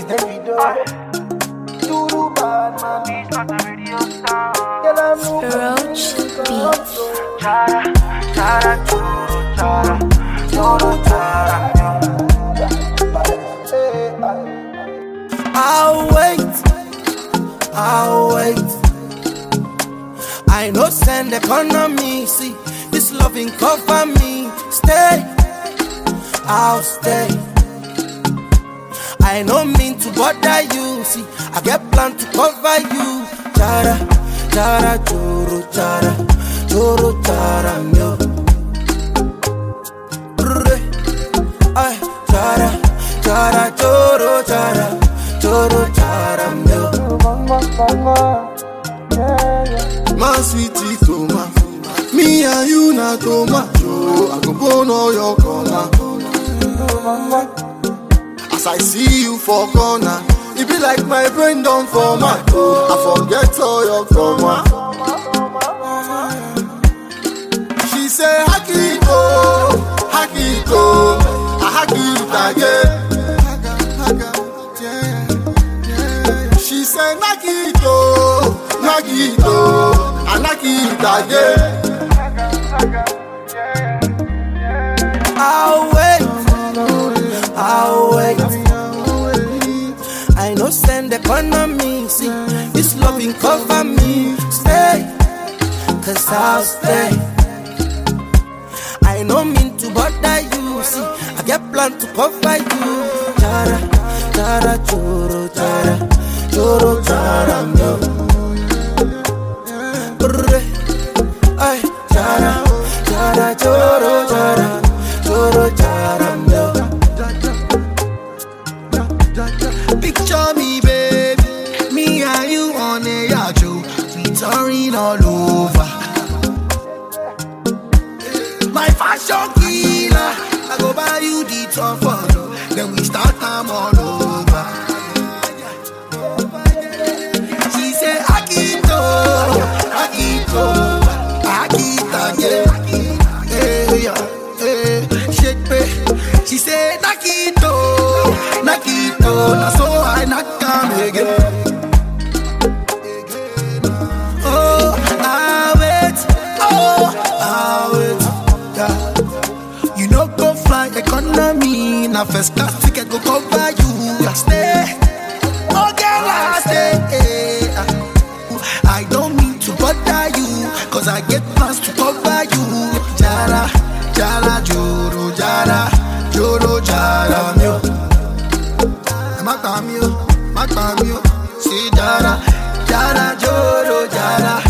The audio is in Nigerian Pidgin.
It's the video. Duru bad man. He's not a radio star. Roach Beats. Chara, chara, churu, chara, churu, chara. I'll wait. I know send economy, see this loving cover me. Stay, I'll stay. I no mean to bother you, see I get plan to cover you. Chara, chara, choro, chara, myo. Ay, chara, chara, choro, chara, myo. My sweetie Toma, me and you na tomato. I go burn all your corner. As I see you for corner, it be like my brain done for my toe. I forget all your trauma. She say Hakiko, Hakiko, I hack it again. She say Nakito, Nakito, I knock it again. I'll wait. I know send economy, see this loving cover me. Stay, cause I'll stay. I no mean to bother you, see I get plan to cover you. Chara, chara, choro, chara, myo. Ay, chara, chara, choro, chara, myo. Picture me, baby, me and you on a yacht, we touring all over. My fashion killer, I go buy you the top photo, then we start time all over. She say Akito, Akito, Akita, yeah, shake me. She say Nakito, Nakito, now so I knock down again. Oh, I'll wait, yeah. You know go fly economy, now first class ticket go cover you. I stay, oh girl I stay. I don't mean to bother you, cause I get plans to cover you. Jara, jara, joro, jara, myo. Matamio, say jara, jara, joro, jara.